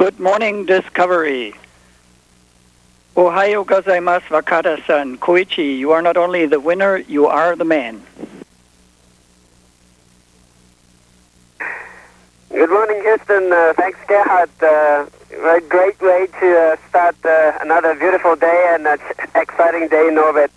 Good morning, Discovery. Ohayo gozaimasu, Wakata-san. Koichi, you are not only the winner, you are the man. Good morning, Houston. Thanks, Gerhard. A great way to start another beautiful day and an exciting day in orbit.